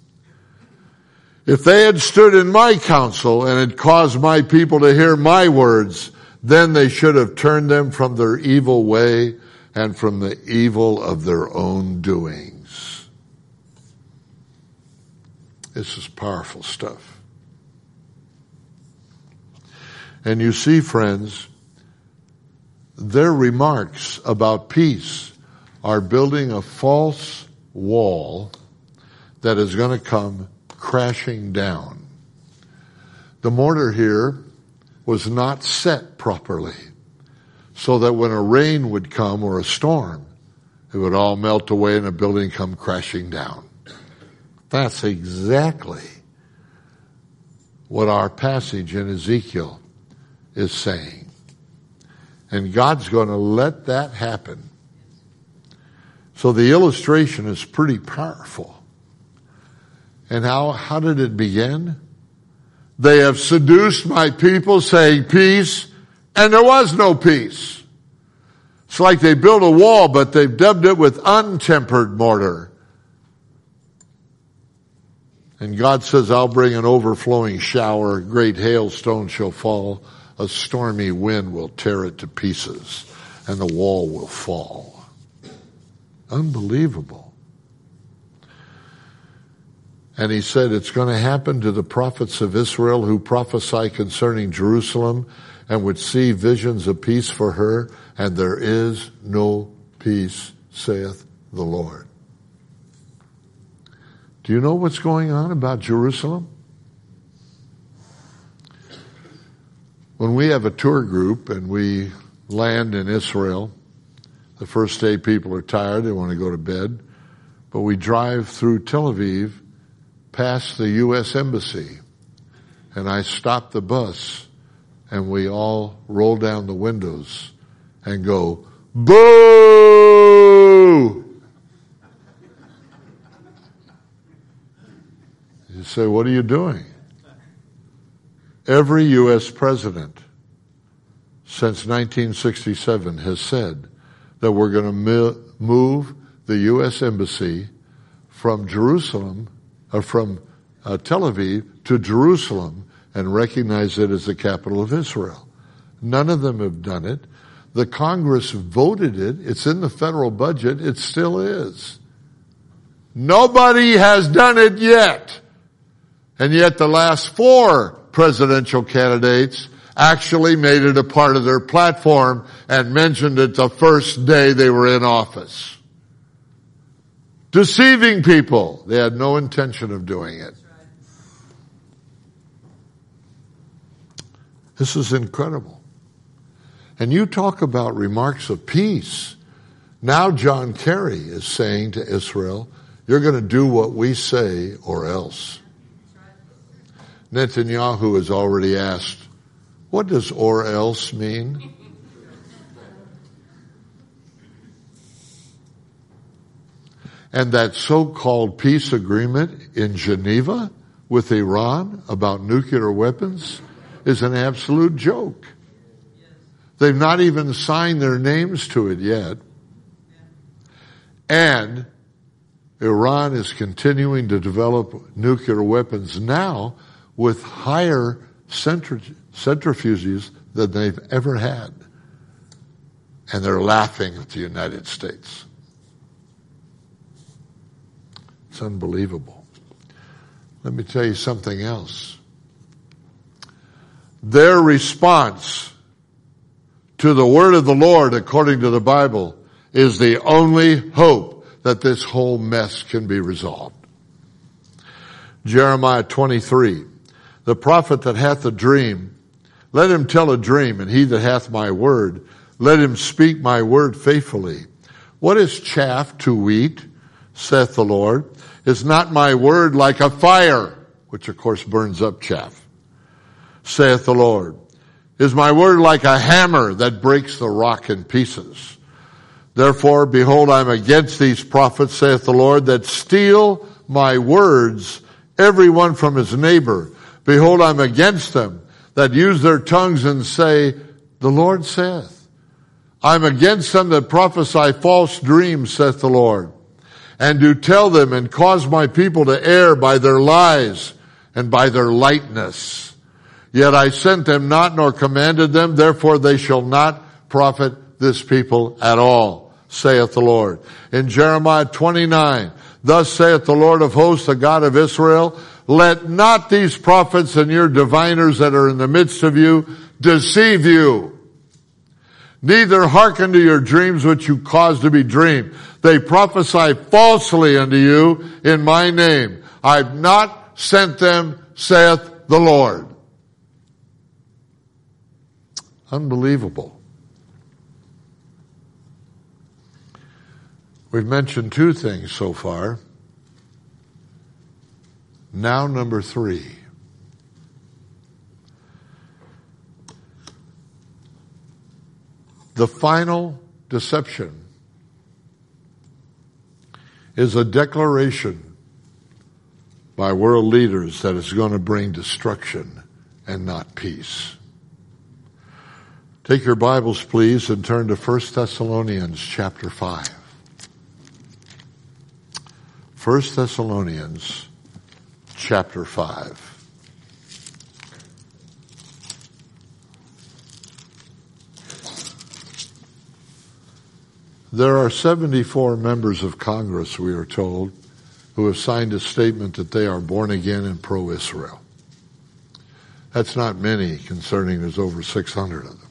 If they had stood in my counsel and had caused my people to hear my words, then they should have turned them from their evil way and from the evil of their own doings. This is powerful stuff. And you see, friends, their remarks about peace are building a false wall that is going to come crashing down. The mortar here was not set properly, so that when a rain would come or a storm, it would all melt away and a building come crashing down. That's exactly what our passage in Ezekiel is saying. And God's going to let that happen. So the illustration is pretty powerful. And how, how did it begin? They have seduced my people, saying peace, and there was no peace. It's like they built a wall, but they've dubbed it with untempered mortar. And God says, I'll bring an overflowing shower, a great hailstone shall fall, a stormy wind will tear it to pieces, and the wall will fall. Unbelievable. And he said, it's going to happen to the prophets of Israel who prophesy concerning Jerusalem and would see visions of peace for her, and there is no peace, saith the Lord. Do you know what's going on about Jerusalem? When we have a tour group and we land in Israel, the first day people are tired, they want to go to bed, but we drive through Tel Aviv past the U S Embassy, and I stop the bus and we all roll down the windows and go, boo! You say, what are you doing? Every U S president since nineteen sixty-seven has said that we're going to move the U S embassy from Jerusalem, or from uh, Tel Aviv to Jerusalem, and recognize it as the capital of Israel. None of them have done it. The Congress voted it. It's in the federal budget. It still is. Nobody has done it yet. And yet the last four presidential candidates actually made it a part of their platform and mentioned it the first day they were in office. Deceiving people. They had no intention of doing it. This is incredible. And you talk about remarks of peace. Now John Kerry is saying to Israel, you're going to do what we say or else. Netanyahu has already asked, what does or else mean? And that so-called peace agreement in Geneva with Iran about nuclear weapons is an absolute joke. They've not even signed their names to it yet. And Iran is continuing to develop nuclear weapons now with higher centri- centrifuges than they've ever had. And they're laughing at the United States. It's unbelievable. Let me tell you something else. Their response to the word of the Lord, according to the Bible, is the only hope that this whole mess can be resolved. Jeremiah twenty-three. The prophet that hath a dream, let him tell a dream, and he that hath my word, let him speak my word faithfully. What is chaff to wheat, saith the Lord? Is not my word like a fire, which of course burns up chaff, saith the Lord? Is my word like a hammer that breaks the rock in pieces? Therefore, behold, I am against these prophets, saith the Lord, that steal my words, every one from his neighbor. Behold, I am against them that use their tongues and say, the Lord saith. I am against them that prophesy false dreams, saith the Lord, and do tell them and cause my people to err by their lies and by their lightness. Yet I sent them not nor commanded them, therefore they shall not profit this people at all, saith the Lord. In Jeremiah twenty-nine, thus saith the Lord of hosts, the God of Israel, let not these prophets and your diviners that are in the midst of you deceive you. Neither hearken to your dreams which you cause to be dreamed. They prophesy falsely unto you in my name. I've not sent them, saith the Lord. Unbelievable. We've mentioned two things so far. Now number three. The final deception is a declaration by world leaders that it's going to bring destruction and not peace. Take your Bibles, please, and turn to First Thessalonians chapter five. First Thessalonians chapter five. There are seventy-four members of Congress, we are told, who have signed a statement that they are born again and pro-Israel. That's not many, concerning there's over six hundred of them.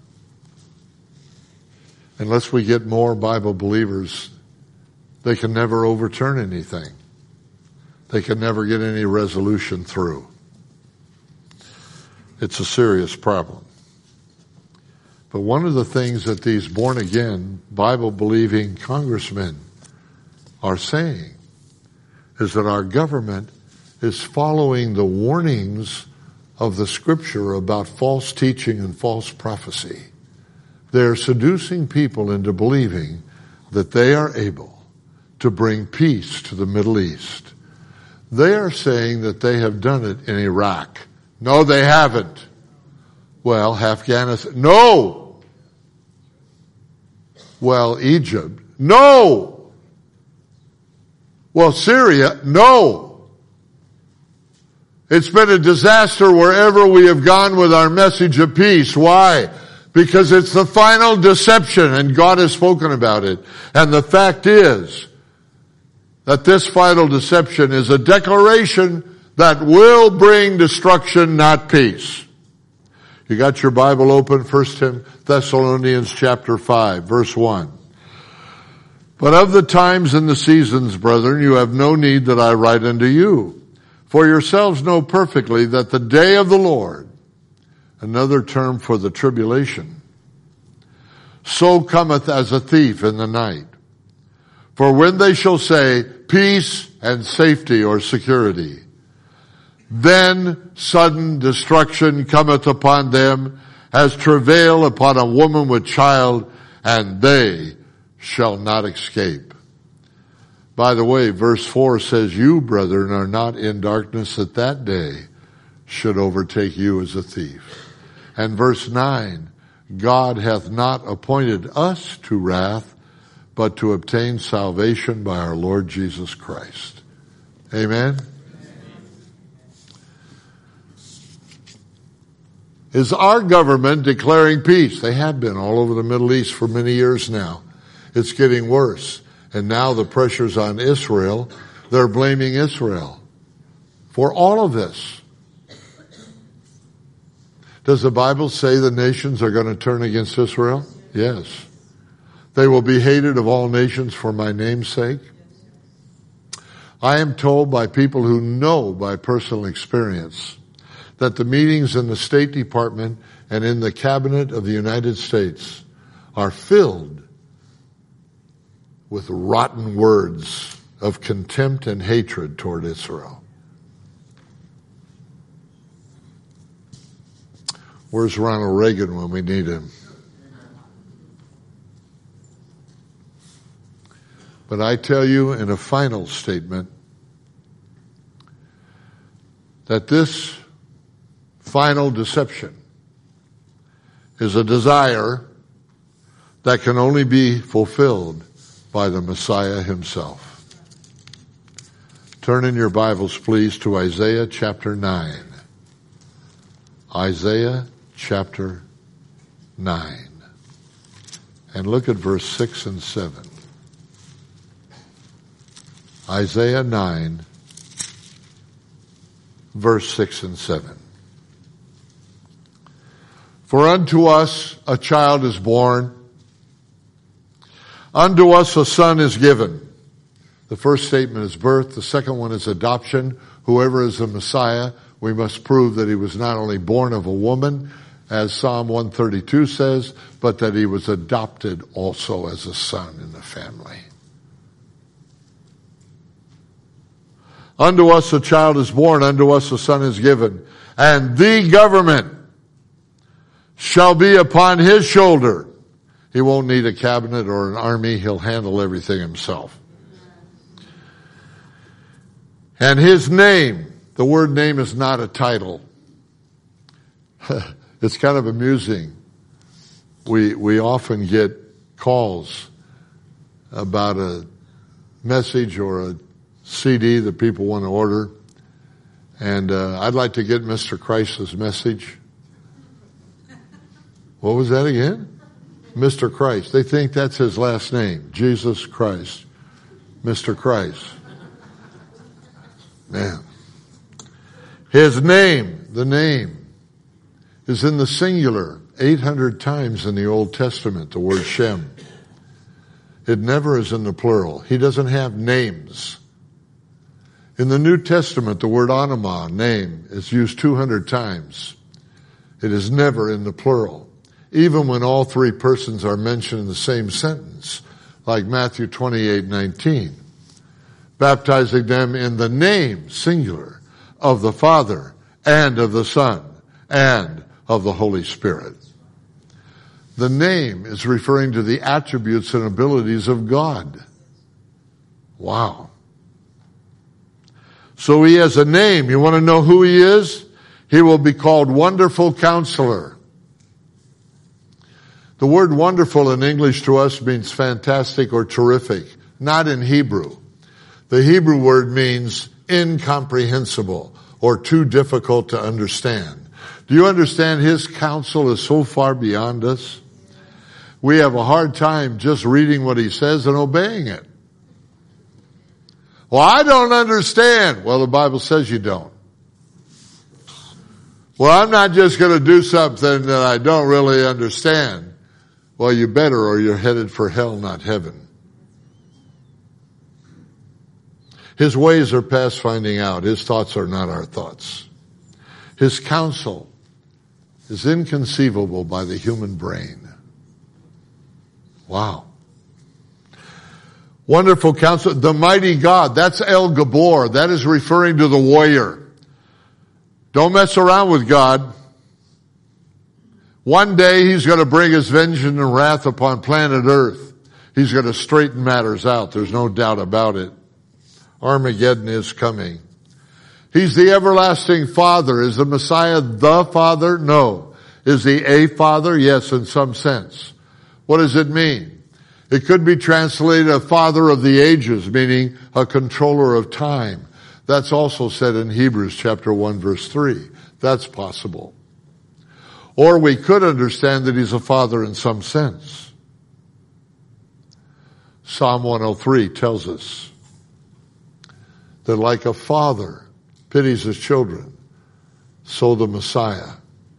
Unless we get more Bible believers, they can never overturn anything. They can never get any resolution through. It's a serious problem. But one of the things that these born-again, Bible-believing congressmen are saying is that our government is following the warnings of the scripture about false teaching and false prophecy. They're seducing people into believing that they are able to bring peace to the Middle East. They are saying that they have done it in Iraq. No, they haven't. Well, Afghanistan. No! Well, Egypt. No! Well, Syria. No! It's been a disaster wherever we have gone with our message of peace. Why? Because it's the final deception, and God has spoken about it. And the fact is that this final deception is a declaration that will bring destruction, not peace. You got your Bible open, First Thessalonians chapter five, verse one. But of the times and the seasons, brethren, you have no need that I write unto you. For yourselves know perfectly that the day of the Lord, another term for the tribulation, so cometh as a thief in the night. For when they shall say, peace and safety or security, then sudden destruction cometh upon them as travail upon a woman with child, and they shall not escape. By the way, verse four says, you, brethren, are not in darkness that that day should overtake you as a thief. And verse nine, God hath not appointed us to wrath, but to obtain salvation by our Lord Jesus Christ. Amen? Is our government declaring peace? They have been all over the Middle East for many years now. It's getting worse. And now the pressure's on Israel. They're blaming Israel for all of this. Does the Bible say the nations are going to turn against Israel? Yes. They will be hated of all nations for my name's sake. I am told by people who know by personal experience that the meetings in the State Department and in the Cabinet of the United States are filled with rotten words of contempt and hatred toward Israel. Where's Ronald Reagan when we need him? But I tell you in a final statement that this final deception is a desire that can only be fulfilled by the Messiah himself. Turn in your Bibles, please, to Isaiah chapter nine. Isaiah chapter nine. And look at verse six and seven. Isaiah nine, verse six and seven. For unto us a child is born, unto us a son is given. The first statement is birth. The second one is adoption. Whoever is the Messiah, we must prove that he was not only born of a woman, as Psalm one thirty-two says, but that he was adopted also as a son in the family. Unto us a child is born, unto us a son is given, and the government shall be upon his shoulder. He won't need a cabinet or an army. He'll handle everything himself. And his name, the word name is not a title. It's kind of amusing. We, we often get calls about a message or a C D that people want to order. And uh, I'd like to get Mister Christ's message. What was that again? Mister Christ. They think that's his last name. Jesus Christ. Mister Christ. Man. His name, the name, is in the singular eight hundred times in the Old Testament, the word Shem. It never is in the plural. He doesn't have names. In the New Testament, the word onoma, name, is used two hundred times. It is never in the plural. Even when all three persons are mentioned in the same sentence, like Matthew twenty-eight nineteen, baptizing them in the name, singular, of the Father and of the Son, and of the Holy Spirit. The name is referring to the attributes and abilities of God. Wow. So he has a name. You want to know who he is? He will be called Wonderful Counselor. The word wonderful in English to us means fantastic or terrific, not in Hebrew. The Hebrew word means incomprehensible or too difficult to understand. Do you understand his counsel is so far beyond us? We have a hard time just reading what he says and obeying it. Well, I don't understand. Well, the Bible says you don't. Well, I'm not just going to do something that I don't really understand. Well, you better, or you're headed for hell, not heaven. His ways are past finding out. His thoughts are not our thoughts. His counsel is inconceivable by the human brain. Wow. Wonderful Counselor, the mighty God. That's El Gabor. That is referring to the warrior. Don't mess around with God. One day he's going to bring his vengeance and wrath upon planet Earth. He's going to straighten matters out. There's no doubt about it. Armageddon is coming. He's the everlasting Father. Is the Messiah the Father? No. Is he a Father? Yes, in some sense. What does it mean? It could be translated a Father of the ages, meaning a controller of time. That's also said in Hebrews chapter one verse three. That's possible. Or we could understand that he's a father in some sense. Psalm one oh three tells us that like a father pities his children, so the Messiah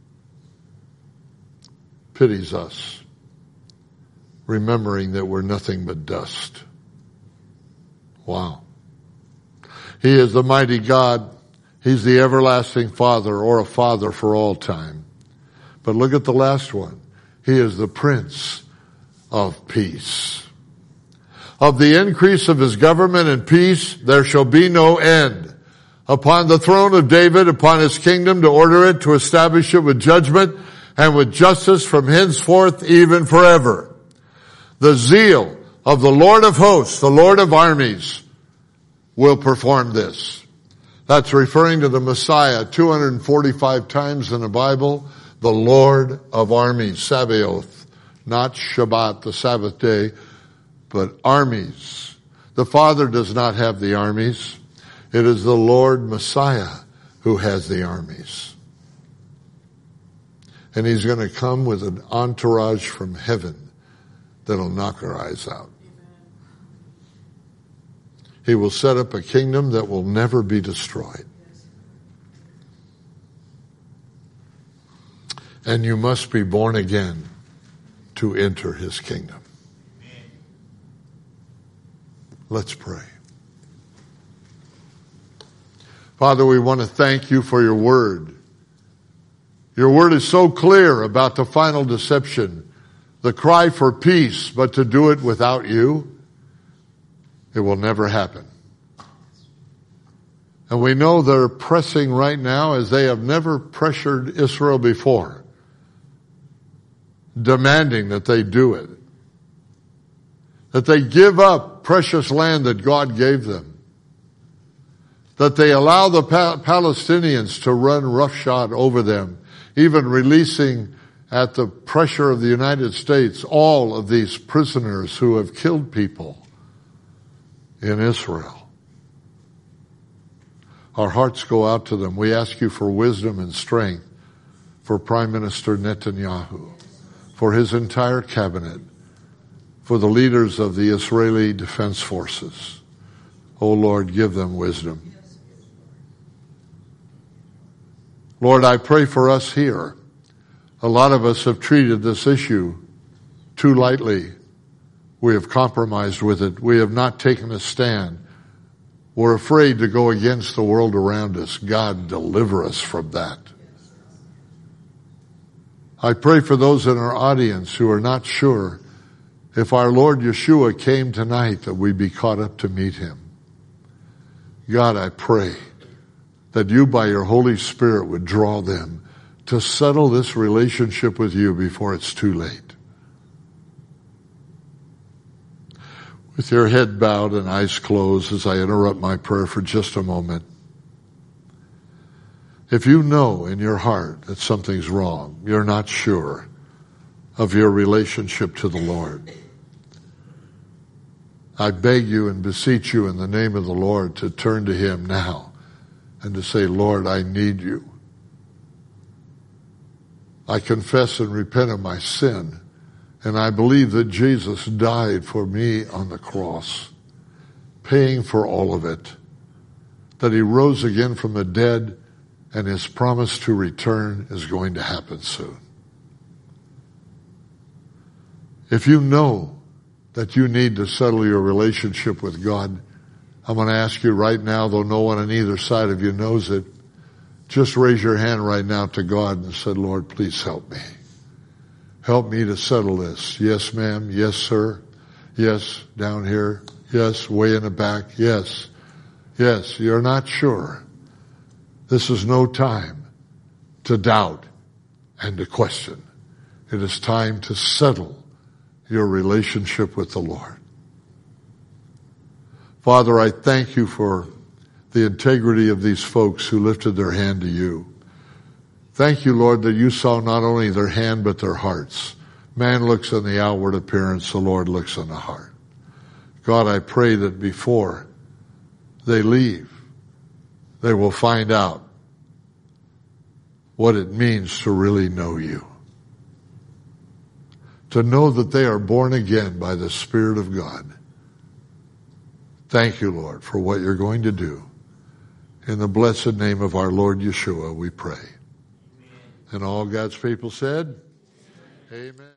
pities us, remembering that we're nothing but dust. Wow. He is the mighty God. He's the everlasting Father, or a Father for all time. But look at the last one. He is the Prince of Peace. Of the increase of his government and peace, there shall be no end. Upon the throne of David, upon his kingdom, to order it, to establish it with judgment and with justice from henceforth even forever. The zeal of the Lord of hosts, the Lord of armies, will perform this. That's referring to the Messiah two hundred forty-five times in the Bible. The Lord of armies, Sabaoth, not Shabbat, the Sabbath day, but armies. The Father does not have the armies. It is the Lord Messiah who has the armies. And he's going to come with an entourage from heaven that'll knock our eyes out. He will set up a kingdom that will never be destroyed. And you must be born again to enter his kingdom. Let's pray. Father, we want to thank you for your word. Your word is so clear about the final deception. The cry for peace, but to do it without you, it will never happen. And we know they're pressing right now as they have never pressured Israel before, demanding that they do it. That they give up precious land that God gave them. That they allow the pa- Palestinians to run roughshod over them, even releasing at the pressure of the United States all of these prisoners who have killed people in Israel. Our hearts go out to them. We ask you for wisdom and strength for Prime Minister Netanyahu, for his entire cabinet, for the leaders of the Israeli Defense Forces. Oh Lord, give them wisdom. Lord, I pray for us here. A lot of us have treated this issue too lightly. We have compromised with it. We have not taken a stand. We're afraid to go against the world around us. God, deliver us from that. I pray for those in our audience who are not sure if our Lord Yeshua came tonight that we be caught up to meet him. God, I pray that you by your Holy Spirit would draw them to settle this relationship with you before it's too late. With your head bowed and eyes closed as I interrupt my prayer for just a moment, if you know in your heart that something's wrong, you're not sure of your relationship to the Lord, I beg you and beseech you in the name of the Lord to turn to Him now and to say, Lord, I need you. I confess and repent of my sin, and I believe that Jesus died for me on the cross, paying for all of it, that He rose again from the dead, and His promise to return is going to happen soon. If you know that you need to settle your relationship with God, I'm going to ask you right now, though no one on either side of you knows it, just raise your hand right now to God and say, Lord, please help me. Help me to settle this. Yes, ma'am. Yes, sir. Yes, down here. Yes, way in the back. Yes. Yes, you're not sure. This is no time to doubt and to question. It is time to settle your relationship with the Lord. Father, I thank you for the integrity of these folks who lifted their hand to you. Thank you, Lord, that you saw not only their hand but their hearts. Man looks on the outward appearance, the Lord looks on the heart. God, I pray that before they leave, they will find out what it means to really know you. To know that they are born again by the Spirit of God. Thank you, Lord, for what you're going to do. In the blessed name of our Lord Yeshua, we pray. And all God's people said, Amen. Amen.